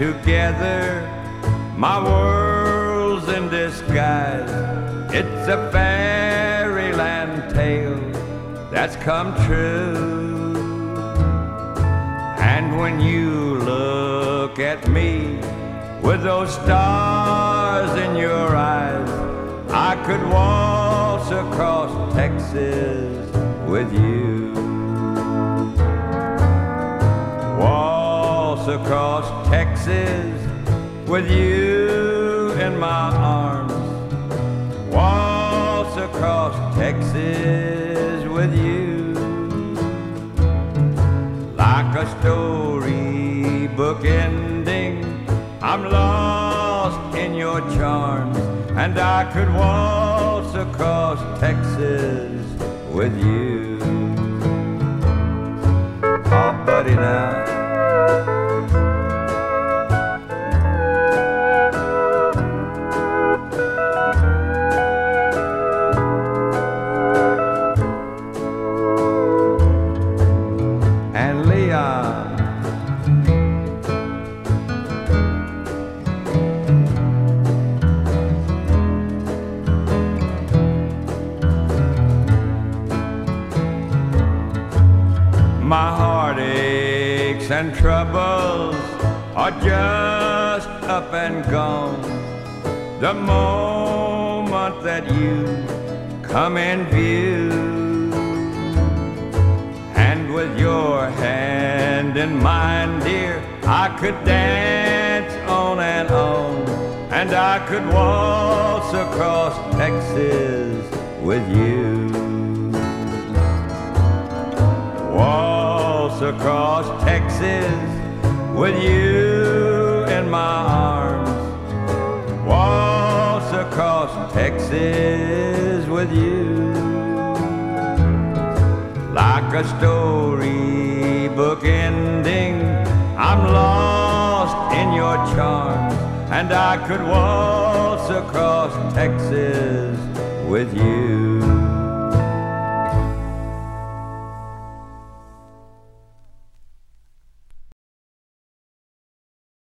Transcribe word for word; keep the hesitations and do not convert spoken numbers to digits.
together, my world's in disguise. It's a fairyland tale that's come true. And when you look at me with those stars in your eyes, I could waltz across Texas with you. Waltz across Texas with you in my arms. Waltz across Texas with you. Like a storybook ending, I'm lost in your charms, and I could waltz across Texas with you. Oh, buddy, now. And Leon. My heartaches and troubles are just up and gone the moment that you come in view. And with your hand in mine, dear, I could dance on and on, and I could waltz across Texas with you. Waltz across Texas with you in my arms. Waltz across Texas with you. Like a storybook ending, I'm lost in your charms, and I could waltz across Texas with you.